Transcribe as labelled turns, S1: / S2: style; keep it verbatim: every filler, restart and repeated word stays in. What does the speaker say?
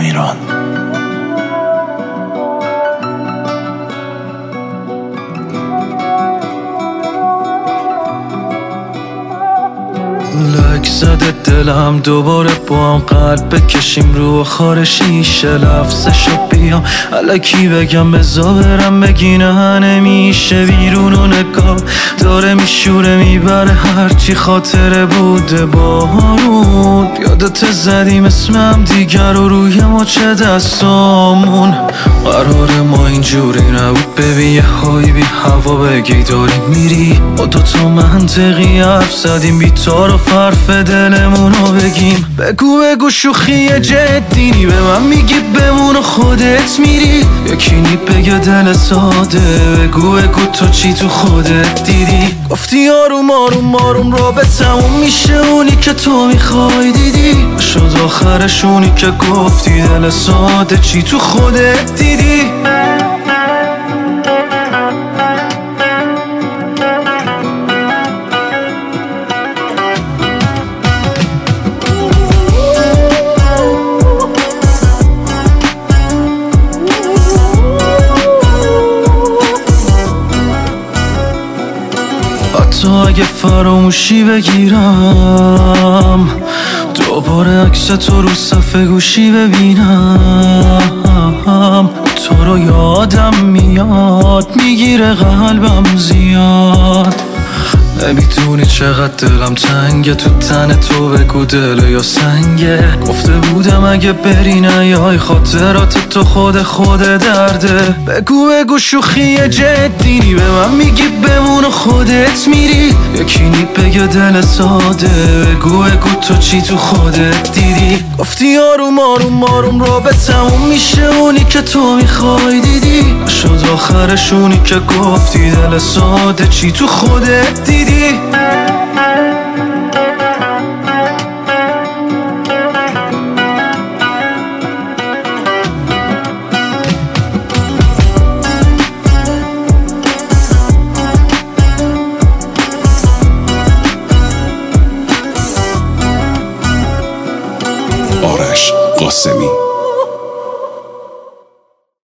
S1: ایران. لک زده دلم دوباره با هم قلب بکشیم رو خار شیشه، لفظشو بیام الکی بگم بزا برم بگینه نمیشه. بیرون و نگاه داره میشوره میبره هرچی خاطره بوده با هارون. یادت زدیم اسمم دیگر رو روی مچ دستامون. قرار ما اینجوری نبود ببین یه هایی بی هوا بگی داری میری. با دوتا منطقی حرف زدیم بی تعارف حرف دلمونو بگیم. بگو بگو شوخی جدی نی به من میگی بمون و خودت میری. یکی نی بگه دل ساده بگو بگو تو چی تو خودت دیدی. گفتی آروم آروم آروم را به تموم میشه اونی که تو میخوای دیدی. شد آخرش اونی که گفتی دل ساده چی تو خودت دیدی. حتی اگه فراموشی بگیرم دوباره عکس تو رو صفحه گوشی ببینم. تو رو یادم میاد میگیره قلبم زیاد. نمیدونی چقدر دلم تنگه تو تن تو بگو دل یا سنگه. گفته بودم اگه بری نیای خاطرات تو خود خود درده. بگو بگو شوخی جدی نی به من میگی بمون و خودت میری. یکی نی بگه دل ساده بگو بگو تو چی تو خودت دیدی. گفتی آروم آروم آروم را به تموم میشه اونی که تو میخوای دیدی. شد آخرش اونی که گفتی دل ساده چی تو خودت دیدی.
S2: آرش قاسمی.